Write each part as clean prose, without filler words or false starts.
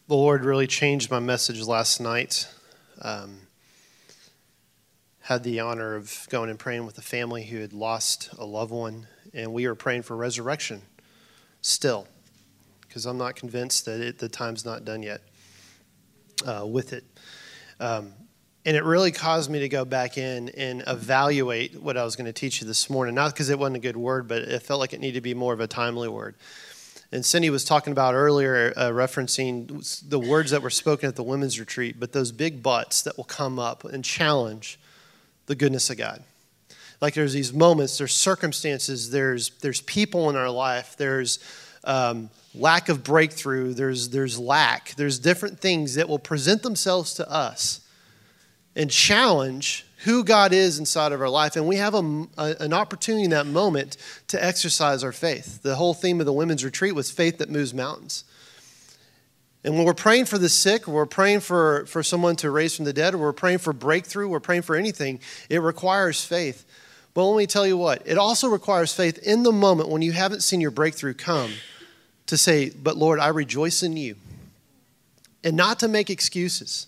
The Lord really changed my message last night. Had the honor of going and praying with a family who had lost a loved one, and we are praying for resurrection still, because I'm not convinced that the time's not done yet with it. And it really caused me to go back in and evaluate what I was going to teach you this morning, not because it wasn't a good word, but it felt like it needed to be more of a timely word. And Cindy was talking about earlier, referencing the words that were spoken at the women's retreat, but those big buts that will come up and challenge the goodness of God. Like there's these moments, there's circumstances, there's people in our life, there's lack of breakthrough, there's lack, there's different things that will present themselves to us and challenge who God is inside of our life. And we have an opportunity in that moment to exercise our faith. The whole theme of the women's retreat was faith that moves mountains. And when we're praying for the sick, or we're praying for someone to raise from the dead, or we're praying for breakthrough, we're praying for anything, it requires faith. But let me tell you what, it also requires faith in the moment when you haven't seen your breakthrough come to say, but Lord, I rejoice in you. And not to make excuses.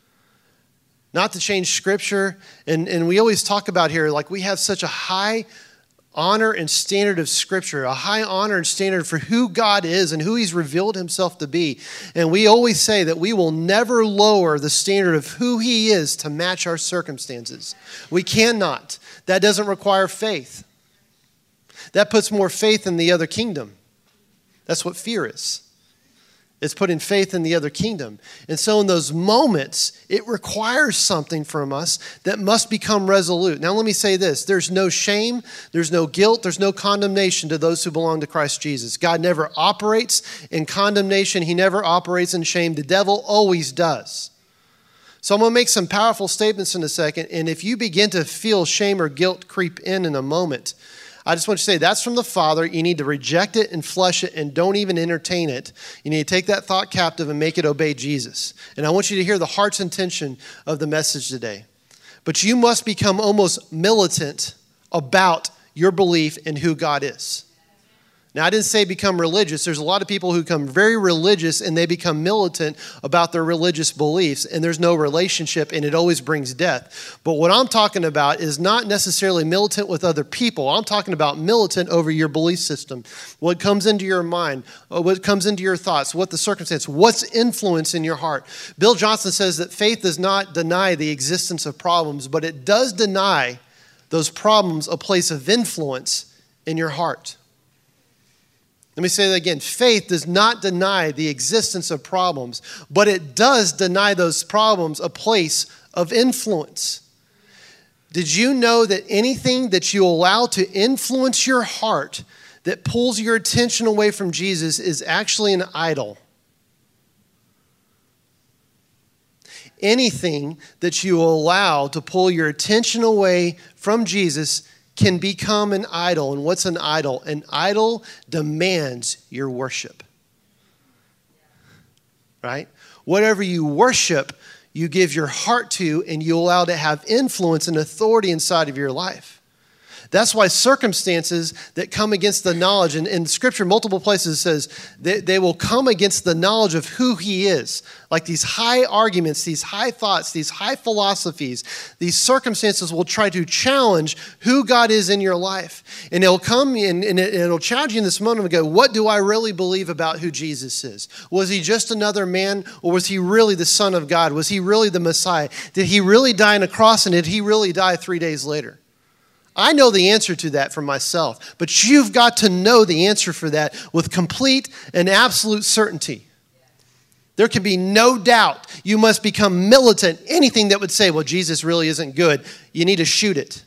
Not to change scripture. And we always talk about here, like we have such a high honor and standard of scripture, a high honor and standard for who God is and who he's revealed himself to be. And we always say that we will never lower the standard of who he is to match our circumstances. We cannot. That doesn't require faith. That puts more faith in the other kingdom. That's what fear is. It's putting faith in the other kingdom. And so in those moments, it requires something from us that must become resolute. Now let me say this. There's no shame, there's no guilt, there's no condemnation to those who belong to Christ Jesus. God never operates in condemnation. He never operates in shame. The devil always does. So I'm going to make some powerful statements in a second. And if you begin to feel shame or guilt creep in a moment, I just want you to say that's from the Father. You need to reject it and flush it and don't even entertain it. You need to take that thought captive and make it obey Jesus. And I want you to hear the heart's intention of the message today. But you must become almost militant about your belief in who God is. Now, I didn't say become religious. There's a lot of people who become very religious and they become militant about their religious beliefs, and there's no relationship, and it always brings death. But what I'm talking about is not necessarily militant with other people. I'm talking about militant over your belief system. What comes into your mind, what comes into your thoughts, what the circumstance, what's influence in your heart. Bill Johnson says that faith does not deny the existence of problems, but it does deny those problems a place of influence in your heart. Let me say that again. Faith does not deny the existence of problems, but it does deny those problems a place of influence. Did you know that anything that you allow to influence your heart that pulls your attention away from Jesus is actually an idol? Anything that you allow to pull your attention away from Jesus can become an idol. And what's an idol? An idol demands your worship. Right? Whatever you worship, you give your heart to, and you allow to have influence and authority inside of your life. That's why circumstances that come against the knowledge, and in Scripture, multiple places it says they will come against the knowledge of who he is. Like these high arguments, these high thoughts, these high philosophies, these circumstances will try to challenge who God is in your life. And it'll come in, and it'll challenge you in this moment and go, what do I really believe about who Jesus is? Was he just another man, or was he really the Son of God? Was he really the Messiah? Did he really die on a cross, and did he really die 3 days later? I know the answer to that for myself, but you've got to know the answer for that with complete and absolute certainty. There can be no doubt. You must become militant. Anything that would say, well, Jesus really isn't good, you need to shoot it.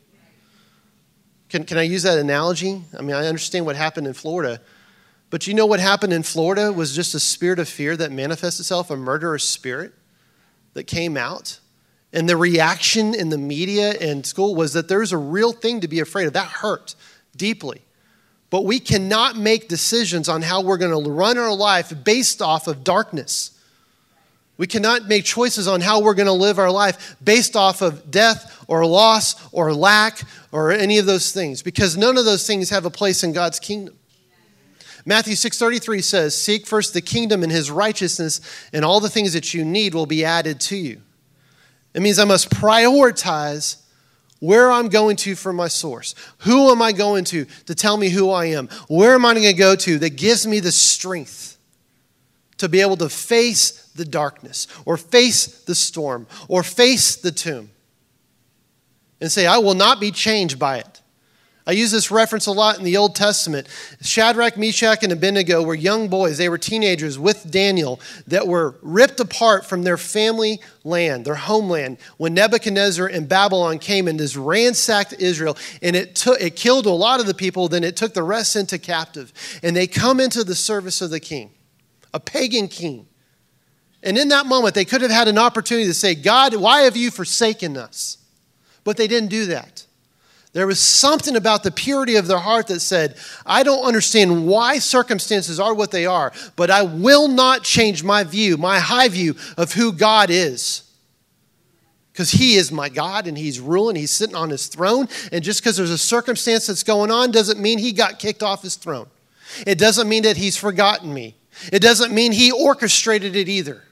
Can I use that analogy? I mean, I understand what happened in Florida, but you know what happened in Florida was just a spirit of fear that manifests itself, a murderous spirit that came out. And the reaction in the media and school was that there's a real thing to be afraid of. That hurt deeply. But we cannot make decisions on how we're going to run our life based off of darkness. We cannot make choices on how we're going to live our life based off of death or loss or lack or any of those things, because none of those things have a place in God's kingdom. Matthew 6:33 says, seek first the kingdom and his righteousness, and all the things that you need will be added to you. It means I must prioritize where I'm going to for my source. Who am I going to tell me who I am? Where am I going to go to that gives me the strength to be able to face the darkness or face the storm or face the tomb and say, I will not be changed by it. I use this reference a lot in the Old Testament. Shadrach, Meshach, and Abednego were young boys. They were teenagers with Daniel that were ripped apart from their family land, their homeland, when Nebuchadnezzar and Babylon came and just ransacked Israel. And it killed a lot of the people, then it took the rest into captive. And they come into the service of the king, a pagan king. And in that moment, they could have had an opportunity to say, God, why have you forsaken us? But they didn't do that. There was something about the purity of their heart that said, I don't understand why circumstances are what they are, but I will not change my view, my high view of who God is. Because he is my God and he's ruling, he's sitting on his throne. And just because there's a circumstance that's going on doesn't mean he got kicked off his throne. It doesn't mean that he's forgotten me. It doesn't mean he orchestrated it either.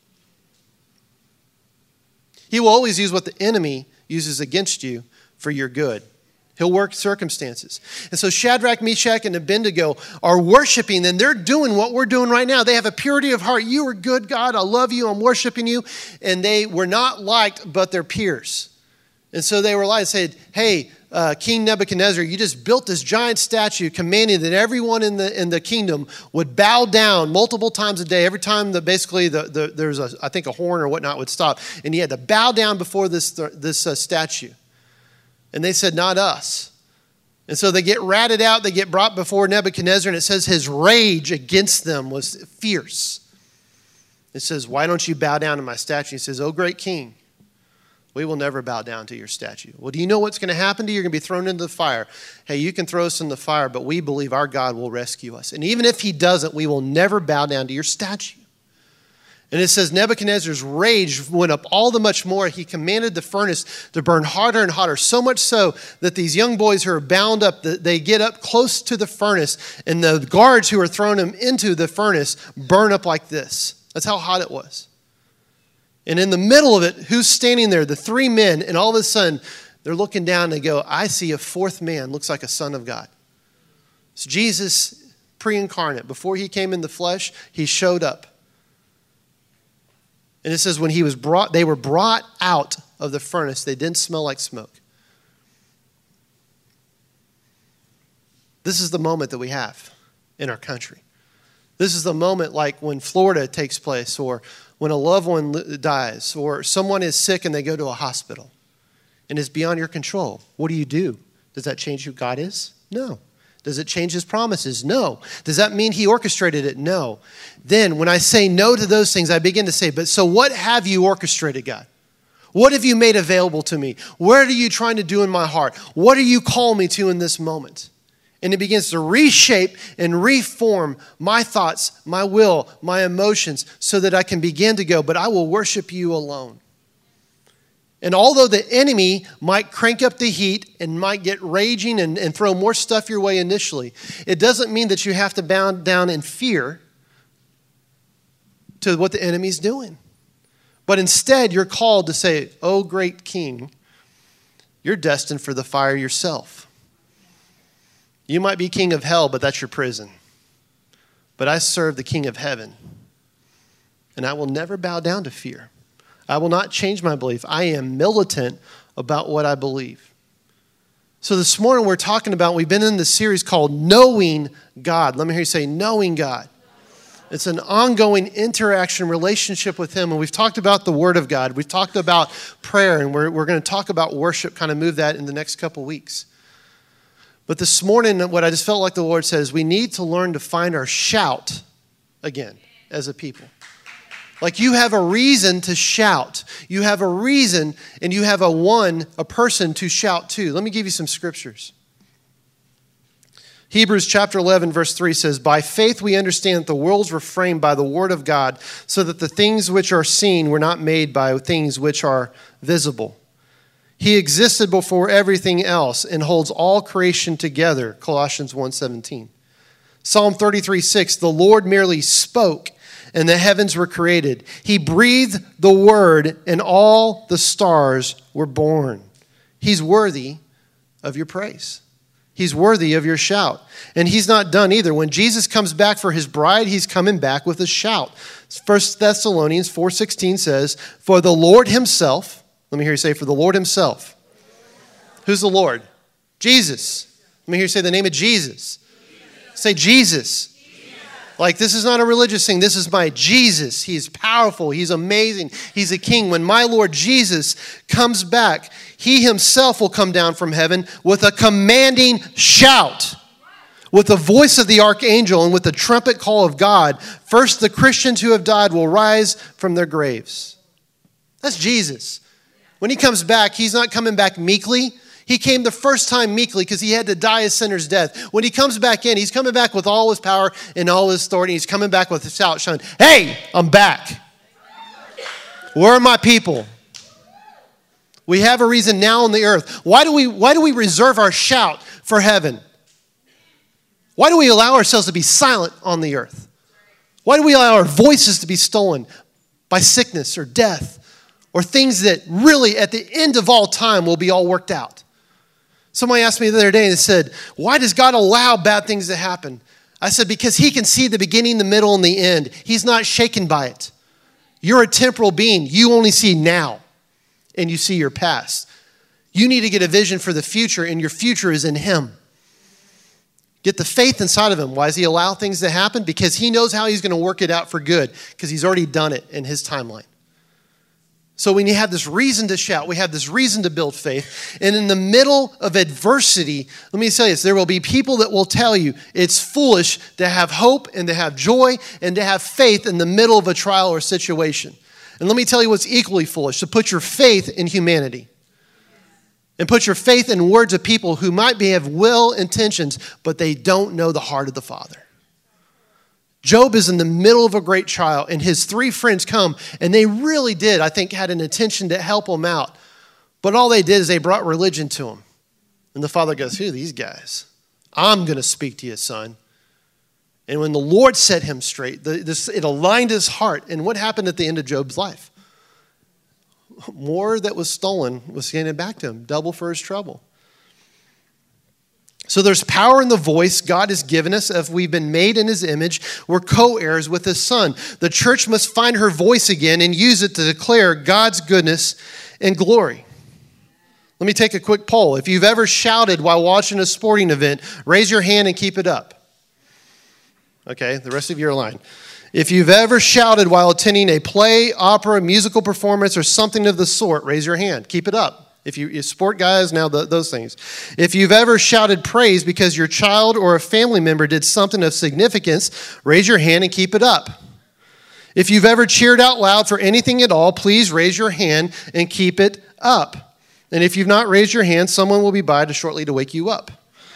He will always use what the enemy uses against you for your good. He'll work circumstances. And so Shadrach, Meshach, and Abednego are worshiping, and they're doing what we're doing right now. They have a purity of heart. You are good, God. I love you. I'm worshiping you. And they were not liked but their peers. And so they were like, said, hey, King Nebuchadnezzar, you just built this giant statue commanding that everyone in the kingdom would bow down multiple times a day. Every time that basically there's I think a horn or whatnot would stop. And he had to bow down before this statue. And they said, not us. And so they get ratted out. They get brought before Nebuchadnezzar. And it says his rage against them was fierce. It says, why don't you bow down to my statue? He says, oh, great king, we will never bow down to your statue. Well, do you know what's going to happen to you? You're going to be thrown into the fire. Hey, you can throw us in the fire, but we believe our God will rescue us. And even if he doesn't, we will never bow down to your statue. And it says Nebuchadnezzar's rage went up all the much more. He commanded the furnace to burn hotter and hotter, so much so that these young boys who are bound up, they get up close to the furnace, and the guards who are throwing them into the furnace burn up like this. That's how hot it was. And in the middle of it, who's standing there? The three men, and all of a sudden, they're looking down and they go, I see a fourth man, looks like a son of God. It's Jesus pre-incarnate. Before he came in the flesh, he showed up. And it says when they were brought out of the furnace, they didn't smell like smoke. This is the moment that we have in our country. This is the moment like when Florida takes place, or when a loved one dies, or someone is sick and they go to a hospital and it's beyond your control. What do? Does that change who God is? No. Does it change his promises? No. Does that mean he orchestrated it? No. Then when I say no to those things, I begin to say, but so what have you orchestrated, God? What have you made available to me? What are you trying to do in my heart? What are you calling me to in this moment? And it begins to reshape and reform my thoughts, my will, my emotions, so that I can begin to go, but I will worship you alone. And although the enemy might crank up the heat and might get raging and throw more stuff your way initially, it doesn't mean that you have to bow down in fear to what the enemy's doing. But instead, you're called to say, oh, great king, you're destined for the fire yourself. You might be king of hell, but that's your prison. But I serve the King of heaven, and I will never bow down to fear. I will not change my belief. I am militant about what I believe. So this morning we've been in this series called Knowing God. Let me hear you say, knowing God. It's an ongoing interaction relationship with him. And we've talked about the Word of God. We've talked about prayer, and we're going to talk about worship, kind of move that in the next couple weeks. But this morning, what I just felt like the Lord says, we need to learn to find our shout again as a people. Like you have a reason to shout. You have a reason, and you have a person to shout to. Let me give you some scriptures. Hebrews chapter 11, verse 3 says, by faith we understand that the worlds were framed by the word of God, so that the things which are seen were not made by things which are visible. He existed before everything else and holds all creation together, Colossians 1:17. Psalm 33:6, the Lord merely spoke, and the heavens were created. He breathed the word, and all the stars were born. He's worthy of your praise. He's worthy of your shout. And he's not done either. When Jesus comes back for his bride, he's coming back with a shout. 1 Thessalonians 4:16 says, for the Lord himself, let me hear you say, for the Lord himself. Who's the Lord? Jesus. Let me hear you say the name of Jesus. Say Jesus. Like, this is not a religious thing. This is my Jesus. He is powerful. He's amazing. He's a king. When my Lord Jesus comes back, he himself will come down from heaven with a commanding shout, with the voice of the archangel and with the trumpet call of God. First, the Christians who have died will rise from their graves. That's Jesus. When he comes back, he's not coming back meekly. He came the first time meekly because he had to die a sinner's death. When he comes back in, he's coming back with all his power and all his authority. He's coming back with a shout, shouting, hey, I'm back. Where are my people? We have a reason now on the earth. Why do we reserve our shout for heaven? Why do we allow ourselves to be silent on the earth? Why do we allow our voices to be stolen by sickness or death or things that really at the end of all time will be all worked out? Somebody asked me the other day and said, why does God allow bad things to happen? I said, because he can see the beginning, the middle, and the end. He's not shaken by it. You're a temporal being. You only see now, and you see your past. You need to get a vision for the future, and your future is in him. Get the faith inside of him. Why does he allow things to happen? Because he knows how he's going to work it out for good, because he's already done it in his timeline. So when you have this reason to shout, we have this reason to build faith. And in the middle of adversity, let me tell you this, there will be people that will tell you it's foolish to have hope and to have joy and to have faith in the middle of a trial or situation. And let me tell you what's equally foolish, to put your faith in humanity. And put your faith in words of people who might have well intentions, but they don't know the heart of the Father. Job is in the middle of a great trial, and his 3 friends come, and they really did, I think, had an intention to help him out. But all they did is they brought religion to him. And the father goes, who are these guys? I'm going to speak to you, son. And when the Lord set him straight, it aligned his heart. And what happened at the end of Job's life? More that was stolen was handed back to him, double for his trouble. So there's power in the voice God has given us. If we've been made in his image, we're co-heirs with his son. The church must find her voice again and use it to declare God's goodness and glory. Let me take a quick poll. If you've ever shouted while watching a sporting event, raise your hand and keep it up. Okay, the rest of you are lying. If you've ever shouted while attending a play, opera, musical performance, or something of the sort, raise your hand. Keep it up. If you sport guys, now those things. If you've ever shouted praise because your child or a family member did something of significance, raise your hand and keep it up. If you've ever cheered out loud for anything at all, please raise your hand and keep it up. And if you've not raised your hand, someone will be by shortly to wake you up.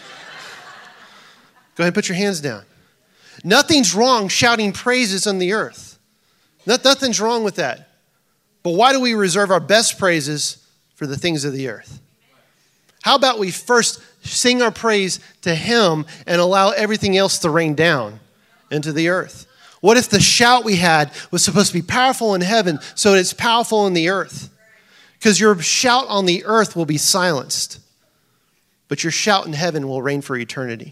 Go ahead and put your hands down. Nothing's wrong shouting praises on the earth. Nothing's wrong with that. But why do we reserve our best praises for the things of the earth? How about we first sing our praise to him and allow everything else to rain down into the earth? What if the shout we had was supposed to be powerful in heaven so it's powerful in the earth? Because your shout on the earth will be silenced, but your shout in heaven will reign for eternity.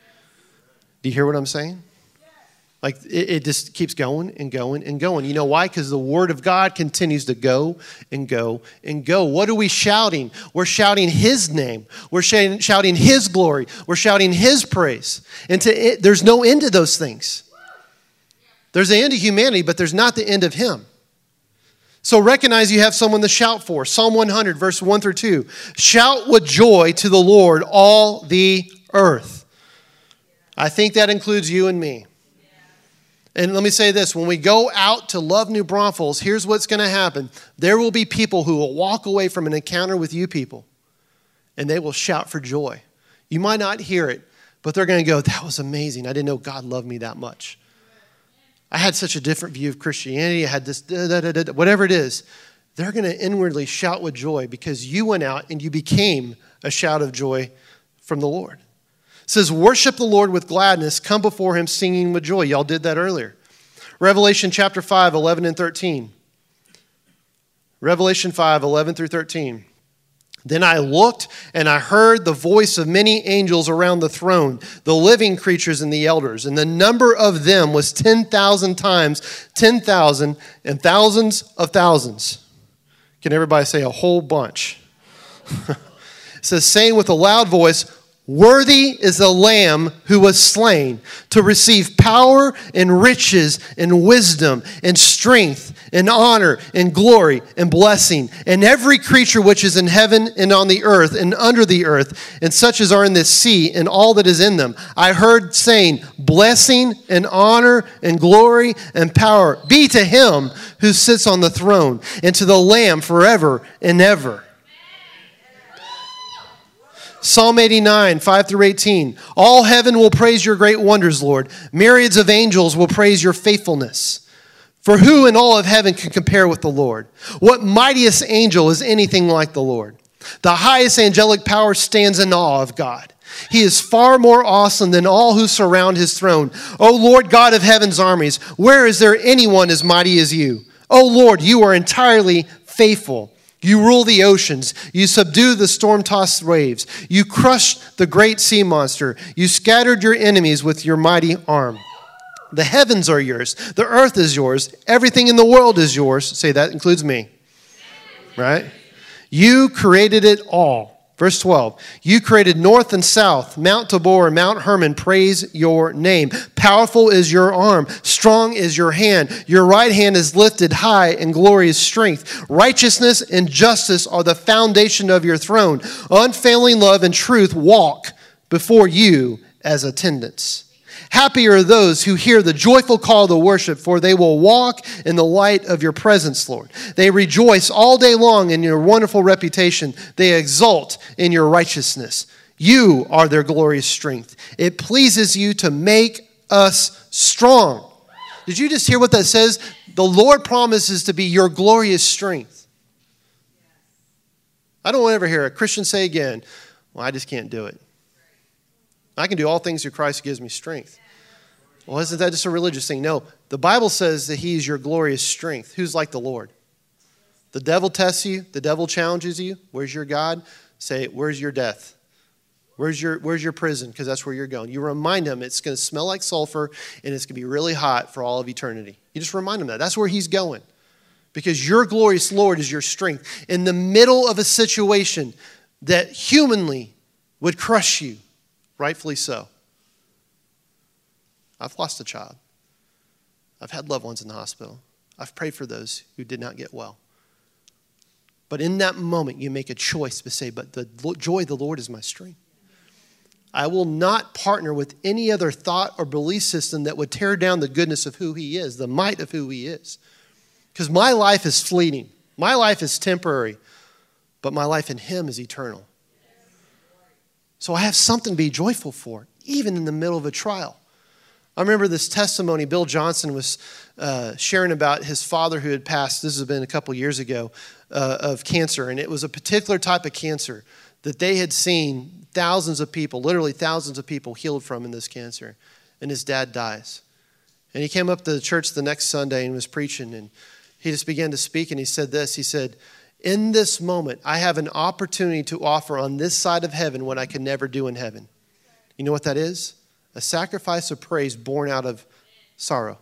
Do you hear what I'm saying? Like, it just keeps going and going and going. You know why? Because the word of God continues to go and go and go. What are we shouting? We're shouting his name. We're shouting his glory. We're shouting his praise. And there's no end to those things. There's the end of humanity, but there's not the end of him. So recognize you have someone to shout for. Psalm 100, verse 1 through 2. Shout with joy to the Lord, all the earth. I think that includes you and me. And let me say this, when we go out to love New Braunfels, here's what's going to happen. There will be people who will walk away from an encounter with you people, and they will shout for joy. You might not hear it, but they're going to go, that was amazing. I didn't know God loved me that much. I had such a different view of Christianity. I had this, whatever it is. They're going to inwardly shout with joy because you went out and you became a shout of joy from the Lord. It says, worship the Lord with gladness, come before him singing with joy. Y'all did that earlier. Revelation chapter 5, 11 and 13. Revelation 5, 11 through 13. Then I looked, and I heard the voice of many angels around the throne, the living creatures and the elders. And the number of them was 10,000 times 10,000 and thousands of thousands. Can everybody say a whole bunch? It says, saying with a loud voice, worthy is the Lamb who was slain to receive power and riches and wisdom and strength and honor and glory and blessing. And every creature which is in heaven and on the earth and under the earth and such as are in the sea and all that is in them, I heard saying, blessing and honor and glory and power be to him who sits on the throne and to the Lamb forever and ever. Psalm 89, 5 through 18. All heaven will praise your great wonders, Lord. Myriads of angels will praise your faithfulness. For who in all of heaven can compare with the Lord? What mightiest angel is anything like the Lord? The highest angelic power stands in awe of God. He is far more awesome than all who surround his throne. O Lord God of heaven's armies, where is there anyone as mighty as you? O Lord, you are entirely faithful. You rule the oceans. You subdue the storm-tossed waves. You crushed the great sea monster. You scattered your enemies with your mighty arm. The heavens are yours. The earth is yours. Everything in the world is yours. Say, that includes me. Right? You created it all. Verse 12, you created north and south, Mount Tabor and Mount Hermon, praise your name. Powerful is your arm, strong is your hand. Your right hand is lifted high in glorious strength. Righteousness and justice are the foundation of your throne. Unfailing love and truth walk before you as attendants. Happy are those who hear the joyful call to worship, for they will walk in the light of your presence, Lord. They rejoice all day long in your wonderful reputation. They exult in your righteousness. You are their glorious strength. It pleases you to make us strong. Did you just hear what that says? The Lord promises to be your glorious strength. I don't ever hear a Christian say again, well, I just can't do it. I can do all things through Christ who gives me strength. Well, isn't that just a religious thing? No, the Bible says that he is your glorious strength. Who's like the Lord? The devil tests you. The devil challenges you. Where's your God? Say, where's your death? Where's your prison? Because that's where you're going. You remind him it's going to smell like sulfur and it's going to be really hot for all of eternity. You just remind him that. That's where he's going. Because your glorious Lord is your strength. In the middle of a situation that humanly would crush you, rightfully so. I've lost a child. I've had loved ones in the hospital. I've prayed for those who did not get well. But in that moment, you make a choice to say, but the joy of the Lord is my strength. I will not partner with any other thought or belief system that would tear down the goodness of who he is, the might of who he is. Because my life is fleeting. My life is temporary. But my life in him is eternal. So I have something to be joyful for, even in the middle of a trial. I remember this testimony Bill Johnson was sharing about his father who had passed, this has been a couple years ago, of cancer. And it was a particular type of cancer that they had seen thousands of people, literally thousands of people healed from in this cancer. And his dad dies. And he came up to the church the next Sunday and was preaching. And he just began to speak and he said this. He said, in this moment, I have an opportunity to offer on this side of heaven what I can never do in heaven. You know what that is? A sacrifice of praise born out of sorrow.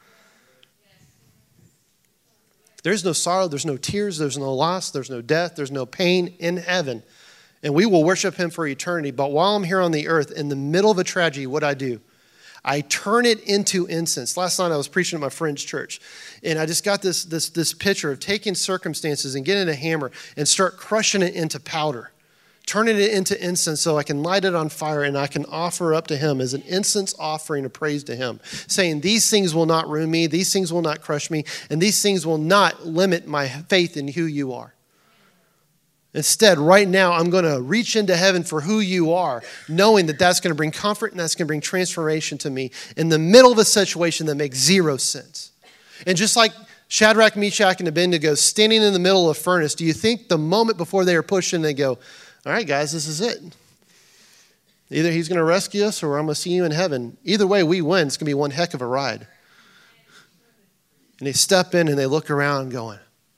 There's no sorrow, there's no tears, there's no loss, there's no death, there's no pain in heaven. And we will worship him for eternity. But while I'm here on the earth, in the middle of a tragedy, what I do? I turn it into incense. Last night I was preaching at my friend's church. And I just got this picture of taking circumstances and getting a hammer and start crushing it into powder. Turning it into incense so I can light it on fire and I can offer up to him as an incense offering of praise to him. Saying these things will not ruin me, these things will not crush me, and these things will not limit my faith in who you are. Instead, right now, I'm going to reach into heaven for who you are, knowing that that's going to bring comfort and that's going to bring transformation to me in the middle of a situation that makes zero sense. And just like Shadrach, Meshach, and Abednego standing in the middle of a furnace, do you think the moment before they are pushed in, they go, all right, guys, this is it. Either he's going to rescue us or I'm going to see you in heaven. Either way, we win. It's going to be one heck of a ride. And they step in and they look around going,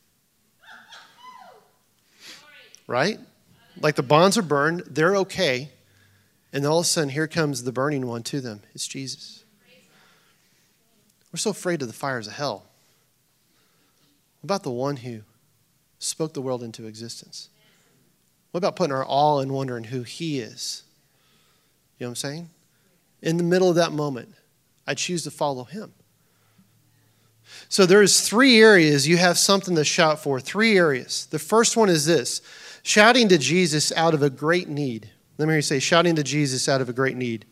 right? Like the bonds are burned. They're okay. And all of a sudden, here comes the burning one to them. It's Jesus. We're so afraid of the fires of hell. What about the one who spoke the world into existence? What about putting our all in wondering who he is? You know what I'm saying? In the middle of that moment, I choose to follow him. So there's 3 areas you have something to shout for. 3 areas. The first one is this: shouting to Jesus out of a great need. Let me hear you say, shouting to Jesus out of a great need.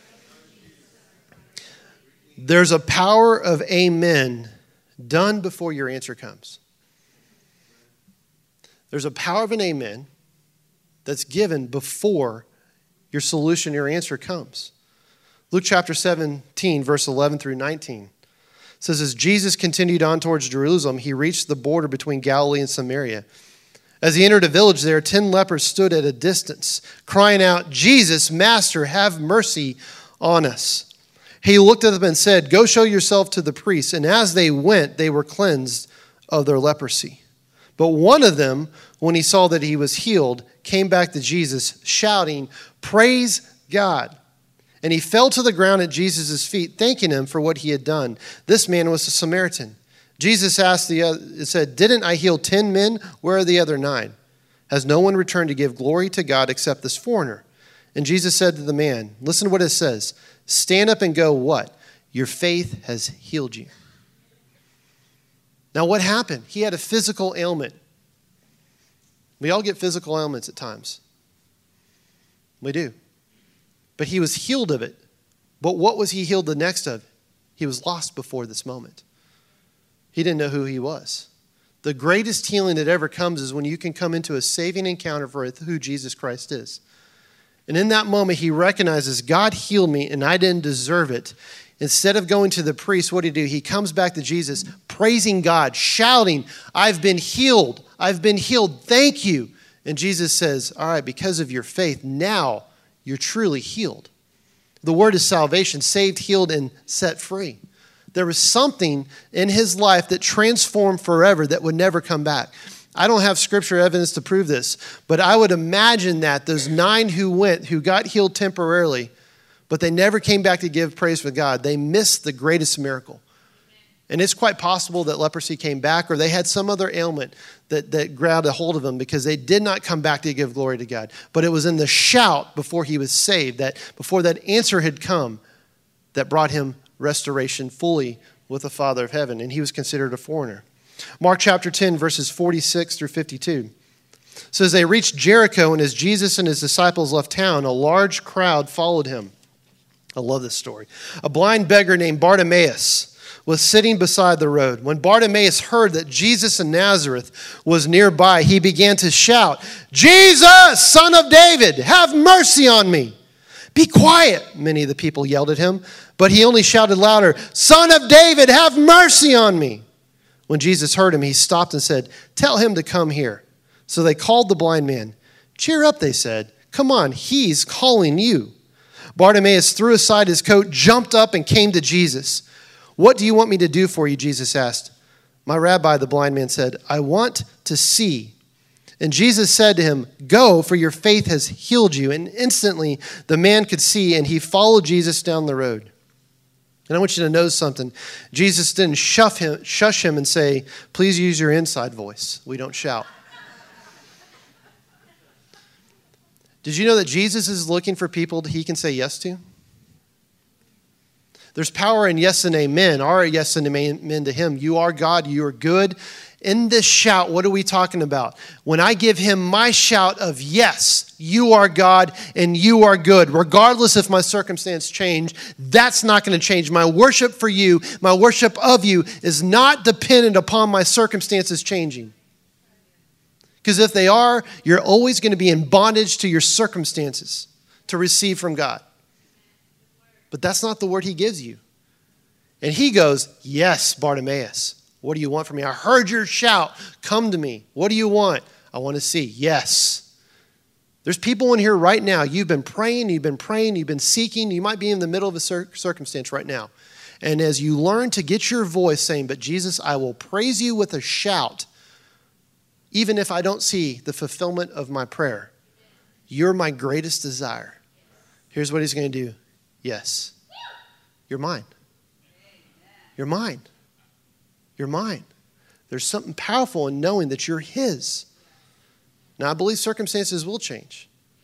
There's a power of amen done before your answer comes. There's a power of an amen that's given before your solution, your answer comes. Luke chapter 17, verse 11 through 19 says, as Jesus continued on towards Jerusalem, he reached the border between Galilee and Samaria. As he entered a village there, 10 lepers stood at a distance, crying out, Jesus, Master, have mercy on us. He looked at them and said, go show yourself to the priests. And as they went, they were cleansed of their leprosy. But one of them, when he saw that he was healed, came back to Jesus, shouting, praise God. And he fell to the ground at Jesus' feet, thanking him for what he had done. This man was a Samaritan. Jesus asked said, didn't I heal 10 men? Where are the other 9? Has no one returned to give glory to God except this foreigner? And Jesus said to the man, listen to what it says, stand up and go what? Your faith has healed you. Now what happened? He had a physical ailment. We all get physical ailments at times. We do. But he was healed of it. But what was he healed the next of? He was lost before this moment. He didn't know who he was. The greatest healing that ever comes is when you can come into a saving encounter for who Jesus Christ is. And in that moment, he recognizes, God healed me and I didn't deserve it. Instead of going to the priest, what did he do? He comes back to Jesus, praising God, shouting, I've been healed. I've been healed. Thank you. And Jesus says, all right, because of your faith, now you're truly healed. The word is salvation, saved, healed, and set free. There was something in his life that transformed forever that would never come back. I don't have scripture evidence to prove this, but I would imagine that those 9 who got healed temporarily, but they never came back to give praise for God, they missed the greatest miracle. And it's quite possible that leprosy came back or they had some other ailment that grabbed a hold of them because they did not come back to give glory to God. But it was in the shout before he was saved, that before that answer had come, that brought him restoration fully with the Father of heaven. And he was considered a foreigner. Mark chapter 10, verses 46 through 52. Says they reached Jericho, and as Jesus and his disciples left town, a large crowd followed him. I love this story. A blind beggar named Bartimaeus was sitting beside the road. When Bartimaeus heard that Jesus of Nazareth was nearby, he began to shout, Jesus, Son of David, have mercy on me. Be quiet, many of the people yelled at him, but he only shouted louder, Son of David, have mercy on me. When Jesus heard him, he stopped and said, tell him to come here. So they called the blind man. Cheer up, they said. Come on, he's calling you. Bartimaeus threw aside his coat, jumped up, and came to Jesus. What do you want me to do for you? Jesus asked. My rabbi, the blind man said, I want to see. And Jesus said to him, go, for your faith has healed you. And instantly the man could see, and he followed Jesus down the road. And I want you to know something. Jesus didn't shush him and say, please use your inside voice. We don't shout. Did you know that Jesus is looking for people that he can say yes to? There's power in yes and amen. Our yes and amen to him. You are God. You are good. In this shout, what are we talking about? When I give him my shout of yes, you are God and you are good, regardless if my circumstance change, that's not going to change. My worship for you, my worship of you is not dependent upon my circumstances changing. Because if they are, you're always going to be in bondage to your circumstances to receive from God. But that's not the word he gives you. And he goes, yes, Bartimaeus. What do you want from me? I heard your shout. Come to me. What do you want? I want to see. Yes. There's people in here right now. You've been praying, you've been seeking. You might be in the middle of a circumstance right now. And as you learn to get your voice saying, but Jesus, I will praise you with a shout, even if I don't see the fulfillment of my prayer. You're my greatest desire. Here's what he's going to do. Yes, you're mine. You're mine. You're mine. There's something powerful in knowing that you're his. Now, I believe circumstances will change.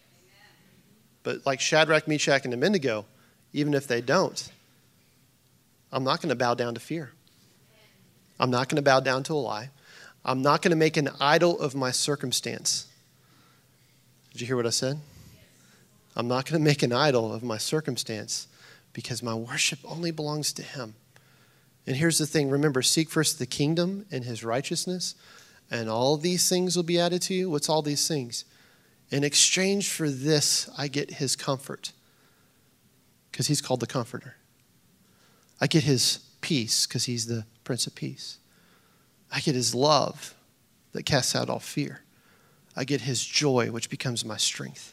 But like Shadrach, Meshach, and Abednego, even if they don't, I'm not going to bow down to fear. I'm not going to bow down to a lie. I'm not going to make an idol of my circumstance. Did you hear what I said? I'm not going to make an idol of my circumstance because my worship only belongs to him. And here's the thing. Remember, seek first the kingdom and his righteousness, and all these things will be added to you. What's all these things? In exchange for this, I get his comfort because he's called the Comforter. I get his peace because he's the Prince of Peace. I get his love that casts out all fear. I get his joy, which becomes my strength.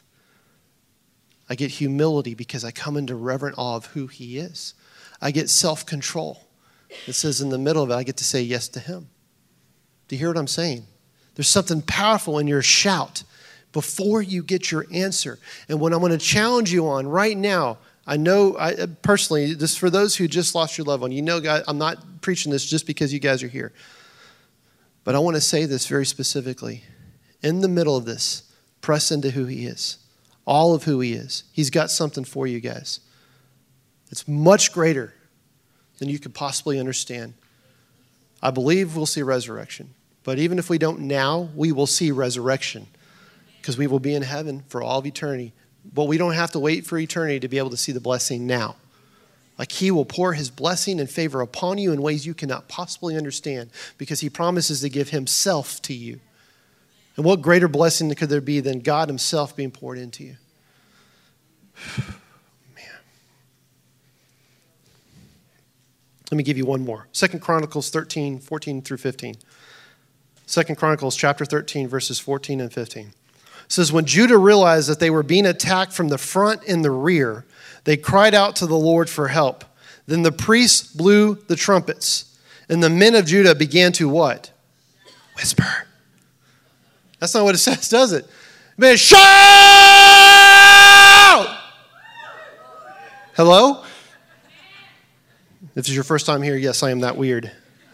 I get humility because I come into reverent awe of who he is. I get self-control. It says in the middle of it, I get to say yes to him. Do you hear what I'm saying? There's something powerful in your shout before you get your answer. And what I'm going to challenge you on right now, I know, personally, this for those who just lost your loved one. You know, God, I'm not preaching this just because you guys are here. But I want to say this very specifically. In the middle of this, press into who he is. All of who he is. He's got something for you guys. It's much greater than you could possibly understand. I believe we'll see resurrection. But even if we don't now, we will see resurrection. Because we will be in heaven for all of eternity. But we don't have to wait for eternity to be able to see the blessing now. Like he will pour his blessing and favor upon you in ways you cannot possibly understand. Because he promises to give himself to you. And what greater blessing could there be than God himself being poured into you? Man. Let me give you one more. 2 Chronicles 13, 14 through 15. 2 Chronicles chapter 13, verses 14 and 15. It says, when Judah realized that they were being attacked from the front and the rear, they cried out to the Lord for help. Then the priests blew the trumpets, and the men of Judah began to what? Whisper. That's not what it says, does it? Man, shout! Hello? If this is your first time here, yes, I am that weird.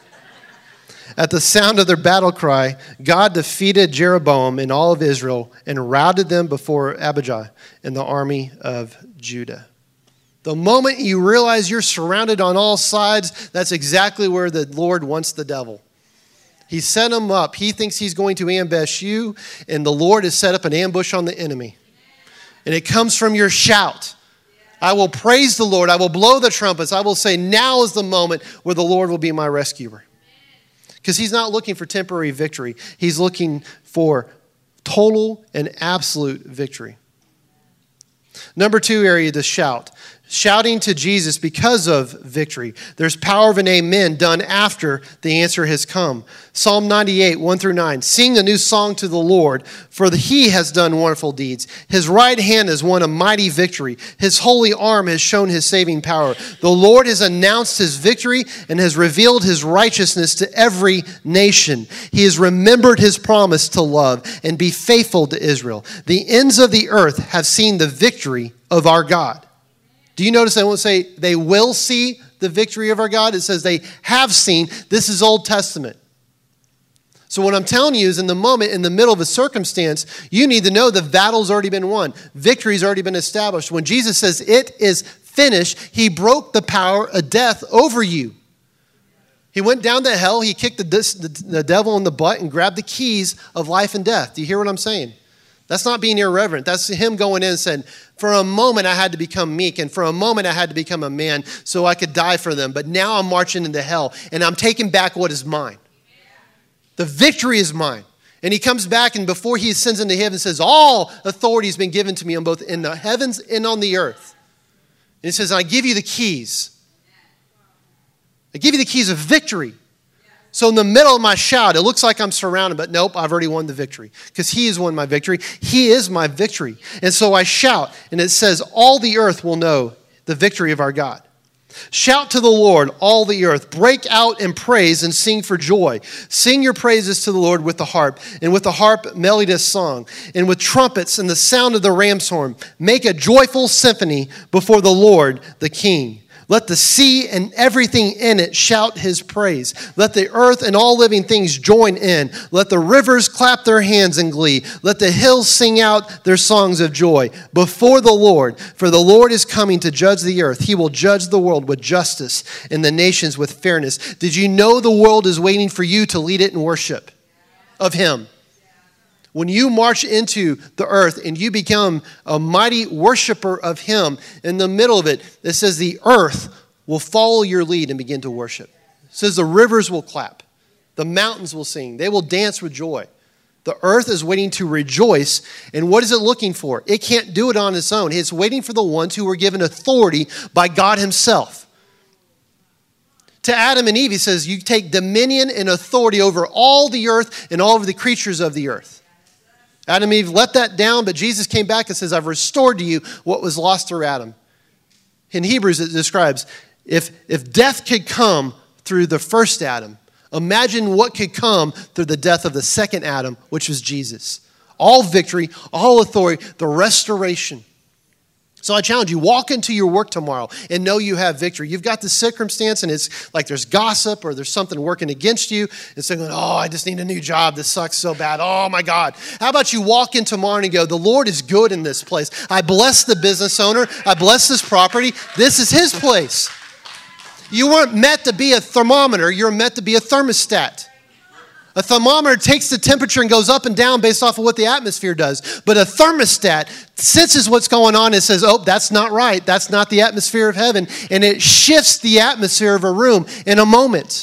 At the sound of their battle cry, God defeated Jeroboam and all of Israel and routed them before Abijah and the army of Judah. The moment you realize you're surrounded on all sides, that's exactly where the Lord wants the devil. He set him up. He thinks he's going to ambush you, and the Lord has set up an ambush on the enemy. And it comes from your shout. I will praise the Lord. I will blow the trumpets. I will say, now is the moment where the Lord will be my rescuer. Because he's not looking for temporary victory. He's looking for total and absolute victory. Number 2 area to shout. Shouting to Jesus because of victory. There's power of an amen done after the answer has come. Psalm 98, 1 through 9. Sing a new song to the Lord, for he has done wonderful deeds. His right hand has won a mighty victory. His holy arm has shown his saving power. The Lord has announced his victory and has revealed his righteousness to every nation. He has remembered his promise to love and be faithful to Israel. The ends of the earth have seen the victory of our God. Do you notice I won't say they will see the victory of our God? It says they have seen. This is Old Testament. So what I'm telling you is in the moment, in the middle of a circumstance, you need to know the battle's already been won. Victory's already been established. When Jesus says it is finished, he broke the power of death over you. He went down to hell. He kicked the devil in the butt and grabbed the keys of life and death. Do you hear what I'm saying? That's not being irreverent. That's him going in and saying, for a moment I had to become meek, and for a moment I had to become a man so I could die for them. But now I'm marching into hell, and I'm taking back what is mine. The victory is mine. And he comes back, and before he ascends into heaven, says, all authority has been given to me on both in the heavens and on the earth. And he says, I give you the keys. I give you the keys of victory. So in the middle of my shout, it looks like I'm surrounded, but nope, I've already won the victory because he has won my victory. He is my victory. And so I shout, and it says, all the earth will know the victory of our God. Shout to the Lord, all the earth. Break out in praise and sing for joy. Sing your praises to the Lord with the harp, and with the harp melodious song, and with trumpets and the sound of the ram's horn. Make a joyful symphony before the Lord, the King. Let the sea and everything in it shout his praise. Let the earth and all living things join in. Let the rivers clap their hands in glee. Let the hills sing out their songs of joy before the Lord. For the Lord is coming to judge the earth. He will judge the world with justice and the nations with fairness. Did you know the world is waiting for you to lead it in worship of him? When you march into the earth and you become a mighty worshiper of him, in the middle of it, it says the earth will follow your lead and begin to worship. It says the rivers will clap. The mountains will sing. They will dance with joy. The earth is waiting to rejoice. And what is it looking for? It can't do it on its own. It's waiting for the ones who were given authority by God himself. To Adam and Eve, he says, you take dominion and authority over all the earth and all of the creatures of the earth. Adam and Eve let that down, but Jesus came back and says, I've restored to you what was lost through Adam. In Hebrews, it describes, if death could come through the first Adam, imagine what could come through the death of the second Adam, which was Jesus. All victory, all authority, the restoration. So I challenge you, walk into your work tomorrow and know you have victory. You've got the circumstance and it's like there's gossip or there's something working against you. And saying, oh, I just need a new job. This sucks so bad. Oh my God. How about you walk in tomorrow and go, the Lord is good in this place. I bless the business owner. I bless this property. This is his place. You weren't meant to be a thermometer. You're meant to be a thermostat. A thermometer takes the temperature and goes up and down based off of what the atmosphere does. But a thermostat senses what's going on and says, oh, that's not right. That's not the atmosphere of heaven. And it shifts the atmosphere of a room in a moment.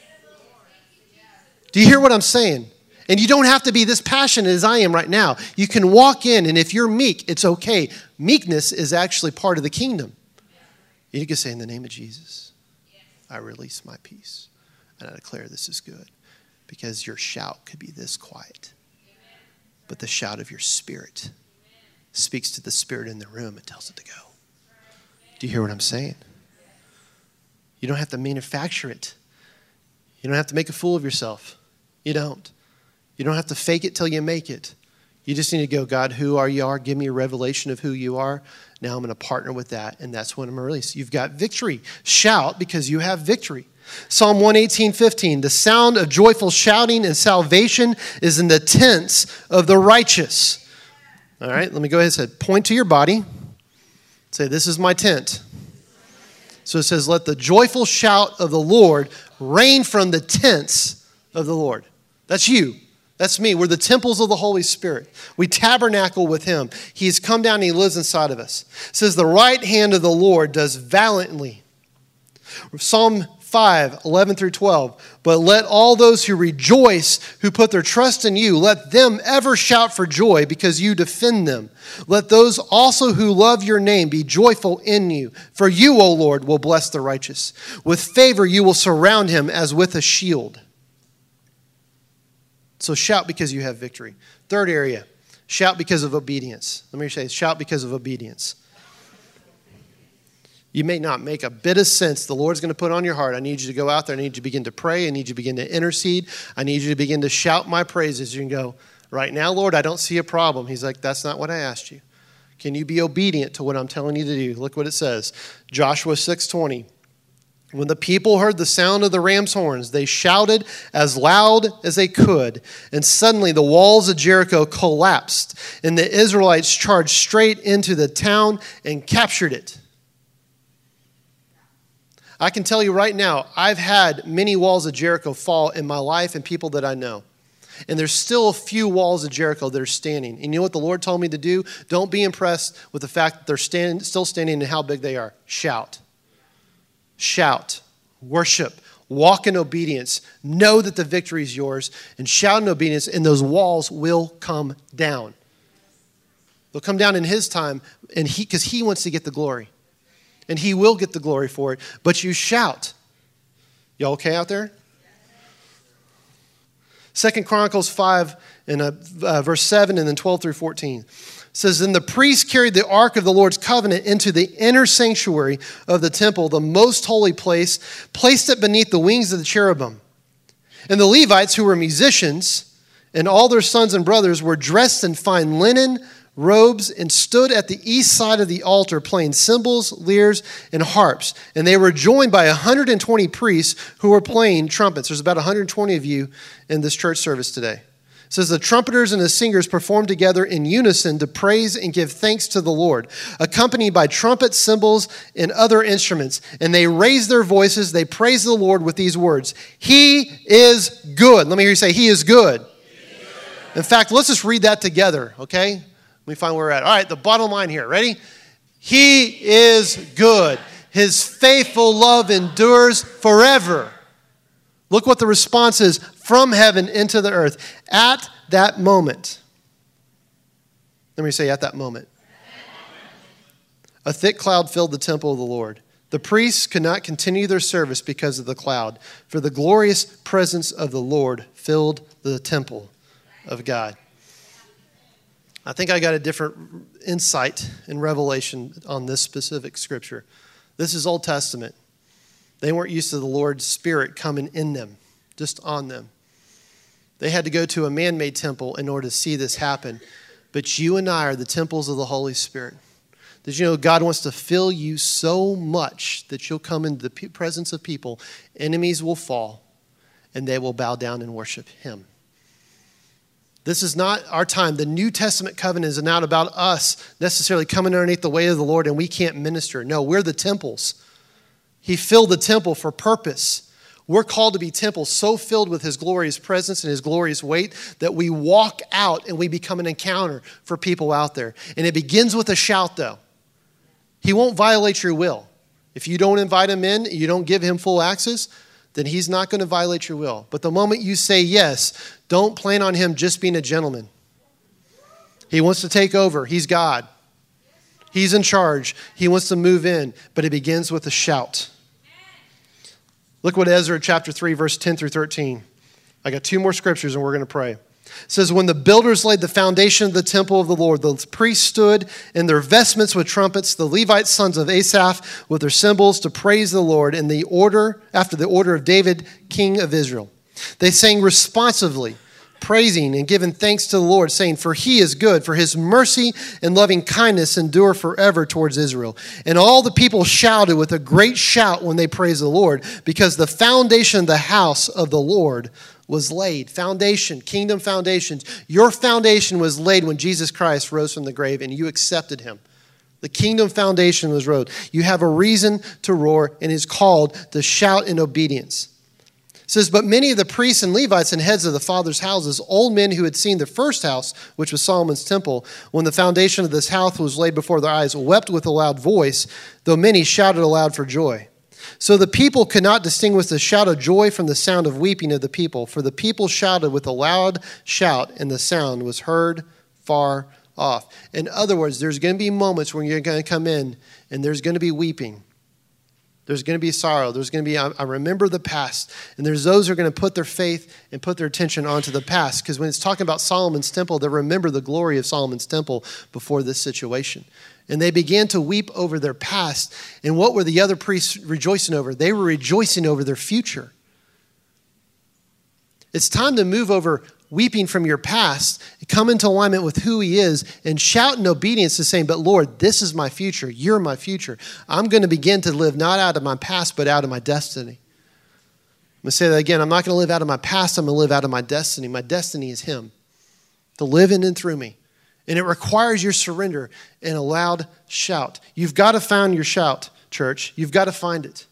Do you hear what I'm saying? And you don't have to be this passionate as I am right now. You can walk in, and if you're meek, it's okay. Meekness is actually part of the kingdom. You can say, in the name of Jesus, I release my peace, and I declare this is good. Because your shout could be this quiet. But the shout of your spirit speaks to the spirit in the room and tells it to go. Do you hear what I'm saying? You don't have to manufacture it. You don't have to make a fool of yourself. You don't. You don't have to fake it till you make it. You just need to go, God, who are you? Give me a revelation of who you are. Now I'm going to partner with that, and that's when I'm going to release. You've got victory. Shout because you have victory. Psalm 118:15, the sound of joyful shouting and salvation is in the tents of the righteous. All right, let me go ahead and say, point to your body. Say, this is my tent. So it says, let the joyful shout of the Lord reign from the tents of the Lord. That's you. That's me. We're the temples of the Holy Spirit. We tabernacle with him. He's come down and he lives inside of us. It says, the right hand of the Lord does valiantly. Psalm 5:11-12. But let all those who rejoice, who put their trust in you, let them ever shout for joy because you defend them. Let those also who love your name be joyful in you. For you, O Lord, will bless the righteous. With favor you will surround him as with a shield. So shout because you have victory. Third area, shout because of obedience. Let me say, shout because of obedience. You may not make a bit of sense. The Lord's going to put on your heart, I need you to go out there. I need you to begin to pray. I need you to begin to intercede. I need you to begin to shout my praises. You can go, right now, Lord, I don't see a problem. He's like, that's not what I asked you. Can you be obedient to what I'm telling you to do? Look what it says. Joshua 6:20. When the people heard the sound of the ram's horns, they shouted as loud as they could. And suddenly the walls of Jericho collapsed, and the Israelites charged straight into the town and captured it. I can tell you right now, I've had many walls of Jericho fall in my life and people that I know. And there's still a few walls of Jericho that are standing. And you know what the Lord told me to do? Don't be impressed with the fact that they're still standing and how big they are. Shout. Shout. Worship. Walk in obedience. Know that the victory is yours. And shout in obedience, and those walls will come down. They'll come down in his time, and because he wants to get the glory. And he will get the glory for it. But you shout. Y'all okay out there? 2 Chronicles 5 and verse 7 and then 12 through 14. It says, then the priests carried the ark of the Lord's covenant into the inner sanctuary of the temple, the most holy place, placed it beneath the wings of the cherubim. And the Levites, who were musicians, and all their sons and brothers were dressed in fine linen, robes, and stood at the east side of the altar playing cymbals, lyres, and harps. And they were joined by 120 priests who were playing trumpets. There's about 120 of you in this church service today. It says the trumpeters and the singers performed together in unison to praise and give thanks to the Lord, accompanied by trumpets, cymbals, and other instruments. And they raised their voices. They praised the Lord with these words, He is good. Let me hear you say, He is good. In fact, let's just read that together, okay? Let me find where we're at. All right, the bottom line here. Ready? He is good. His faithful love endures forever. Look what the response is from heaven into the earth. At that moment. Let me say at that moment. A thick cloud filled the temple of the Lord. The priests could not continue their service because of the cloud, for the glorious presence of the Lord filled the temple of God. I think I got a different insight and revelation on this specific scripture. This is Old Testament. They weren't used to the Lord's Spirit coming in them, just on them. They had to go to a man-made temple in order to see this happen. But you and I are the temples of the Holy Spirit. Did you know God wants to fill you so much that you'll come into the presence of people, enemies will fall, and they will bow down and worship Him. This is not our time. The New Testament covenant is not about us necessarily coming underneath the weight of the Lord and we can't minister. No, we're the temples. He filled the temple for purpose. We're called to be temples so filled with His glorious presence and His glorious weight that we walk out and we become an encounter for people out there. And it begins with a shout, though. He won't violate your will. If you don't invite Him in, you don't give Him full access, then He's not going to violate your will. But the moment you say yes, don't plan on Him just being a gentleman. He wants to take over. He's God. He's in charge. He wants to move in, but it begins with a shout. Look what Ezra chapter 3, verse 10 through 13. I got 2 more scriptures and we're going to pray. It says, when the builders laid the foundation of the temple of the Lord, the priests stood in their vestments with trumpets, the Levite sons of Asaph with their cymbals to praise the Lord in the order, after the order of David, king of Israel. They sang responsively, praising and giving thanks to the Lord, saying, for He is good, for His mercy and loving kindness endure forever towards Israel. And all the people shouted with a great shout when they praised the Lord, because the foundation of the house of the Lord was laid. Foundation, kingdom foundations. Your foundation was laid when Jesus Christ rose from the grave and you accepted Him. The kingdom foundation was laid. You have a reason to roar and is called to shout in obedience. It says, but many of the priests and Levites and heads of the fathers' houses, old men who had seen the first house, which was Solomon's temple, when the foundation of this house was laid before their eyes, wept with a loud voice, though many shouted aloud for joy. So the people could not distinguish the shout of joy from the sound of weeping of the people, for the people shouted with a loud shout, and the sound was heard far off. In other words, there's going to be moments when you're going to come in, and there's going to be weeping. There's going to be sorrow. There's going to be, I remember the past. And there's those who are going to put their faith and put their attention onto the past. Because when it's talking about Solomon's temple, they remember the glory of Solomon's temple before this situation. And they began to weep over their past. And what were the other priests rejoicing over? They were rejoicing over their future. It's time to move over weeping from your past, come into alignment with who He is, and shout in obedience to saying, but Lord, this is my future. You're my future. I'm going to begin to live not out of my past, but out of my destiny. I'm going to say that again. I'm not going to live out of my past. I'm going to live out of my destiny. My destiny is Him, to live in and through me. And it requires your surrender and a loud shout. You've got to find your shout, church. You've got to find it.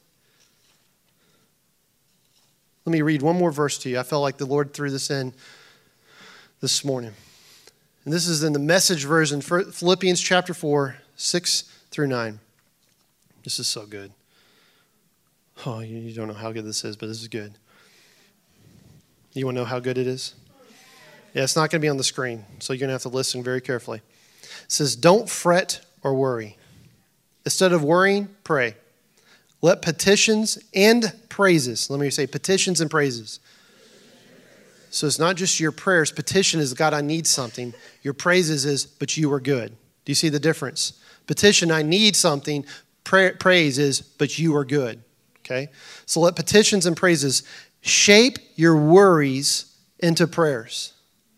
Let me read one more verse to you. I felt like the Lord threw this in this morning. And this is in the Message version, Philippians chapter 4, 6 through 9. This is so good. Oh, you don't know how good this is, but this is good. You want to know how good it is? Yeah, it's not going to be on the screen, so you're going to have to listen very carefully. It says, don't fret or worry. Instead of worrying, pray. Let petitions and praises, let me say petitions and praises, So it's not just your prayers. Petition is, God, I need something. Your praises is, but you are good. Do you see the difference? Petition, I need something. Praise is, but you are good. Okay? So let petitions and praises shape your worries into prayers.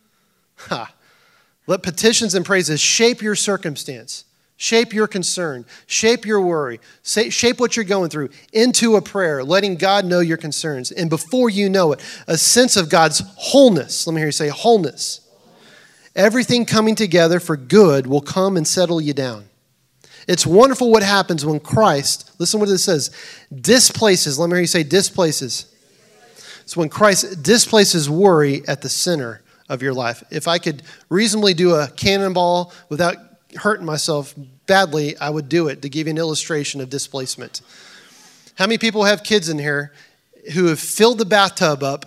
Let petitions and praises shape your circumstance, shape your concern, shape your worry, shape what you're going through into a prayer, letting God know your concerns. And before you know it, a sense of God's wholeness. Let me hear you say wholeness. Everything coming together for good will come and settle you down. It's wonderful what happens when Christ, listen what it says, displaces. Let me hear you say displaces. It's when Christ displaces worry at the center of your life. If I could reasonably do a cannonball without hurting myself badly, I would do it to give you an illustration of displacement. How many people have kids in here who have filled the bathtub up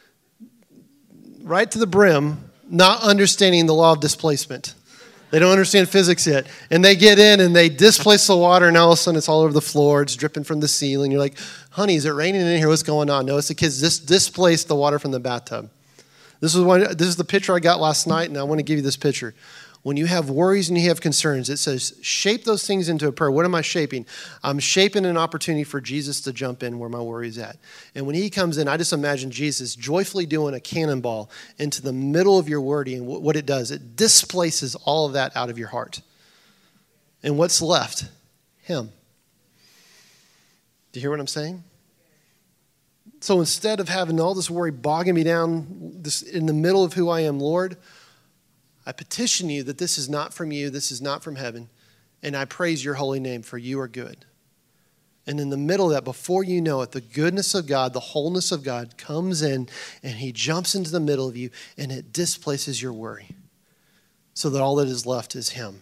right to the brim, not understanding the law of displacement? They don't understand physics yet. And they get in and they displace the water, and all of a sudden it's all over the floor. It's dripping from the ceiling. You're like, honey, is it raining in here? What's going on? No, it's the kids displaced the water from the bathtub. This is the picture I got last night, and I want to give you this picture. When you have worries and you have concerns, it says, shape those things into a prayer. What am I shaping? I'm shaping an opportunity for Jesus to jump in where my worry is at. And when he comes in, I just imagine Jesus joyfully doing a cannonball into the middle of your worry, and what it does, it displaces all of that out of your heart. And what's left? Him. Do you hear what I'm saying? So instead of having all this worry bogging me down in the middle of who I am, Lord, I petition you that this is not from you, this is not from heaven, and I praise your holy name, for you are good. And in the middle of that, before you know it, the goodness of God, the wholeness of God comes in, and he jumps into the middle of you, and it displaces your worry, so that all that is left is him.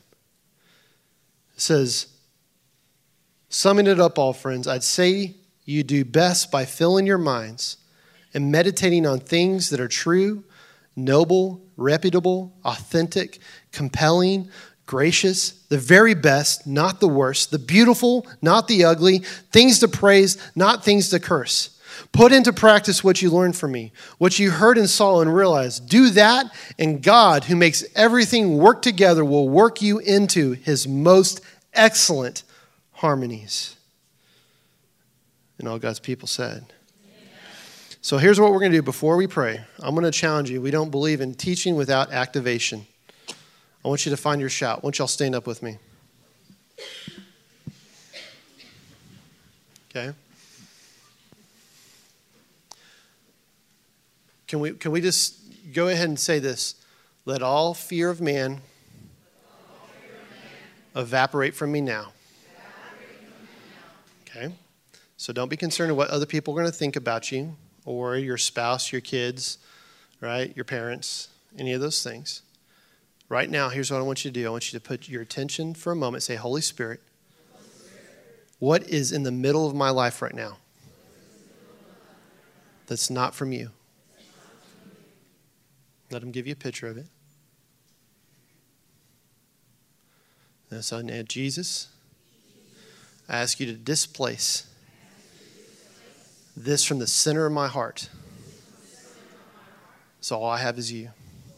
It says, summing it up all, friends, I'd say you do best by filling your minds and meditating on things that are true, noble, reputable, authentic, compelling, gracious, the very best, not the worst, the beautiful, not the ugly, things to praise, not things to curse. Put into practice what you learned from me, what you heard and saw and realized. Do that, and God, who makes everything work together, will work you into his most excellent harmonies. And all God's people said. So here's what we're going to do before we pray. I'm going to challenge you. We don't believe in teaching without activation. I want you to find your shout. Why don't y'all stand up with me? Okay. Can we just go ahead and say this? Let all fear of man evaporate from me now. Okay. So don't be concerned with what other people are going to think about you, or your spouse, your kids, right? Your parents, any of those things. Right now, here's what I want you to do. I want you to put your attention for a moment. Say, Holy Spirit, what is in the middle of my life right now that's not from you? Let him give you a picture of it. And so now, Jesus, I ask you to displace this from the center of my heart. So all I have is you.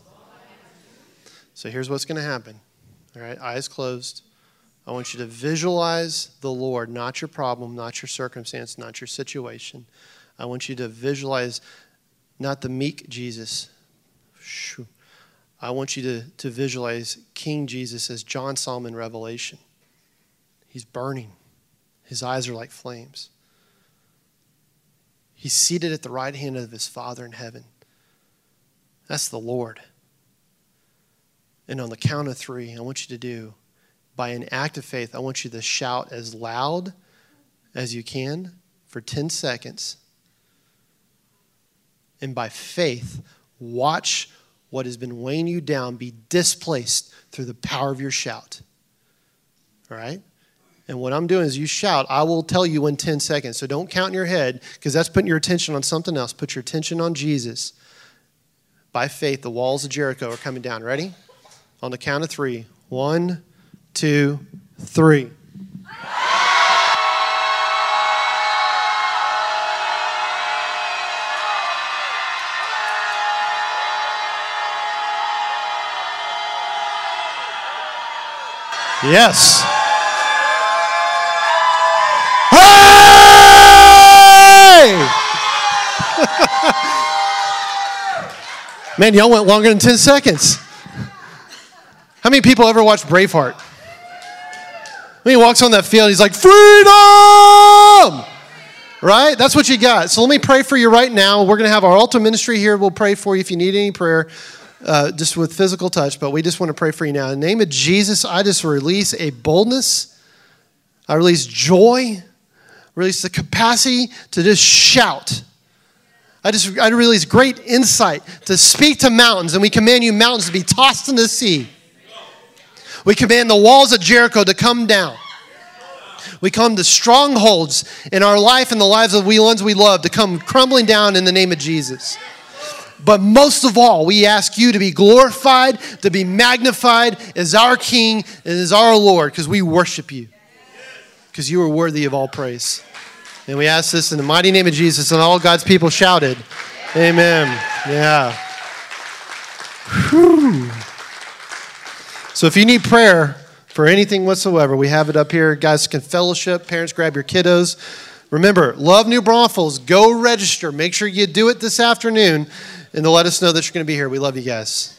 So here's what's going to happen. All right, eyes closed. I want you to visualize the Lord, not your problem, not your circumstance, not your situation. I want you to visualize not the meek Jesus. I want you to visualize King Jesus as John saw him in Revelation. He's burning. His eyes are like flames. He's seated at the right hand of his Father in heaven. That's the Lord. And on the count of 3, I want you to do, by an act of faith, I want you to shout as loud as you can for 10 seconds. And by faith, watch what has been weighing you down be displaced through the power of your shout. All right? And what I'm doing is you shout. I will tell you in 10 seconds. So don't count in your head, because that's putting your attention on something else. Put your attention on Jesus. By faith, the walls of Jericho are coming down. Ready? On the count of 3. 1, 2, 3. Yes. Hey! Man, y'all went longer than 10 seconds. How many people ever watched Braveheart? When he walks on that field, he's like, freedom! Right? That's what you got. So let me pray for you right now. We're going to have our altar ministry here. We'll pray for you if you need any prayer, just with physical touch. But we just want to pray for you now. In the name of Jesus, I just release a boldness. I release joy. Release the capacity to just shout. I release great insight to speak to mountains. And we command you mountains to be tossed into the sea. We command the walls of Jericho to come down. We come to strongholds in our life and the lives of the ones we love to come crumbling down in the name of Jesus. But most of all, we ask you to be glorified, to be magnified as our King and as our Lord, because we worship you, because you are worthy of all praise. And we ask this in the mighty name of Jesus, and all God's people shouted, amen. Yeah. Whew. So if you need prayer for anything whatsoever, we have it up here. Guys can fellowship. Parents, grab your kiddos. Remember, love New Braunfels. Go register. Make sure you do it this afternoon, and to let us know that you're going to be here. We love you guys.